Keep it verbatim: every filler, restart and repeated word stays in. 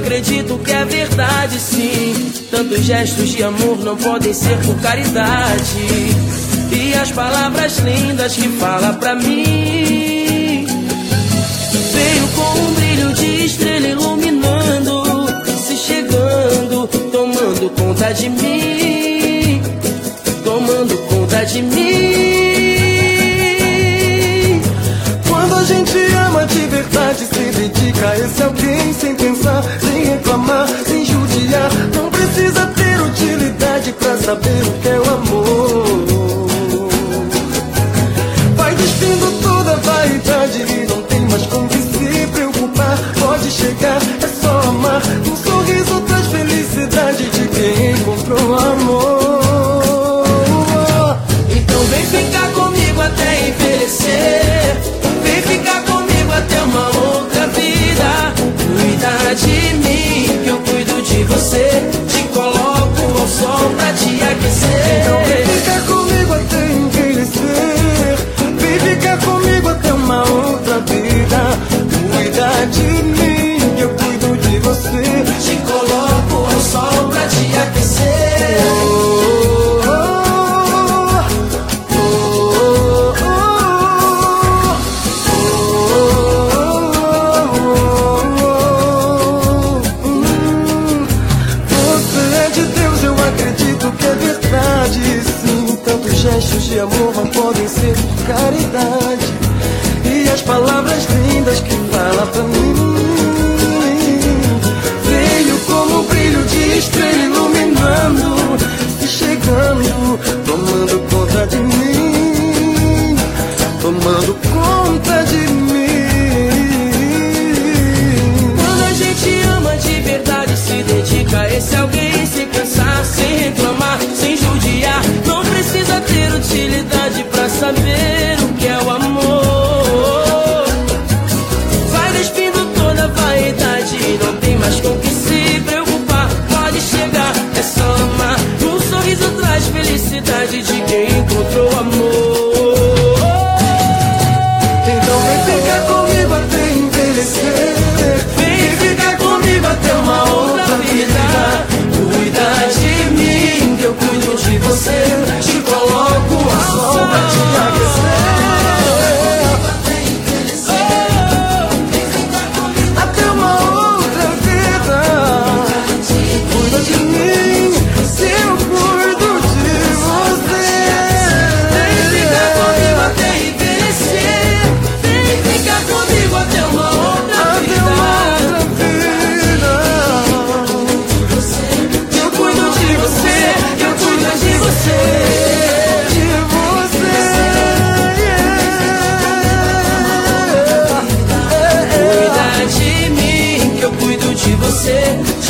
acredito que é verdade, sim. Tantos gestos de amor não podem ser por caridade. E as palavras lindas que fala pra mim veio com um brilho de estrela iluminando, se chegando, tomando conta de mim, tomando conta de mim. Quando a gente ama de verdade, se dedica a esse alguém sem pensar, sem reclamar, sem judiar. Não precisa ter utilidade pra saber o que é o amor. Vai despindo toda a vaidade e não tem mais com que se preocupar. Pode chegar, é só amar. Um sorriso traz felicidade de quem encontrou amor. Então vem ficar comigo até envelhecer, vem ficar comigo até uma outra vida. Cuida de mim, que eu cuido de você. Te coloco ao sol pra te aquecer. Então vem ficar comigo até envelhecer, vem ficar comigo até uma outra vida. Cuida de mim, que eu cuido de você. Te coloco ao sol pra te aquecer. Oh, oh, oh, oh, oh, oh, oh. Você é de Deus, eu acredito que é verdade, sim. Tantos gestos de amor não podem ser por caridade. E as palavras lindas que fala pra mim veio como um brilho de estrela iluminando, se chegando, tomando conta de mim, tomando conta de mim. Quando a gente ama de verdade, se dedica a esse alguém sem cansar, sem reclamar, sem judiar. Não precisa ter utilidade pra saber o que é o amor. Vai despindo toda a vaidade e não tem mais com que se preocupar. Pode chegar, é só amar. Um sorriso traz felicidade de quem encontrou amor. Então vem ficar comigo até envelhecer, Vem ficar comigo até uma outra vida. Cuida de mim, que eu cuido de você. Te coloco ao sol pra te aquecer. até uma outra vida. Cuida de mim, se eu cuido de você. Vem ficar comigo até envelhecer. Vem ficar comigo até uma outra Até vida. uma outra vida. Eu cuido de você, eu cuido de você. De você. Cuida de mim, que eu cuido de você.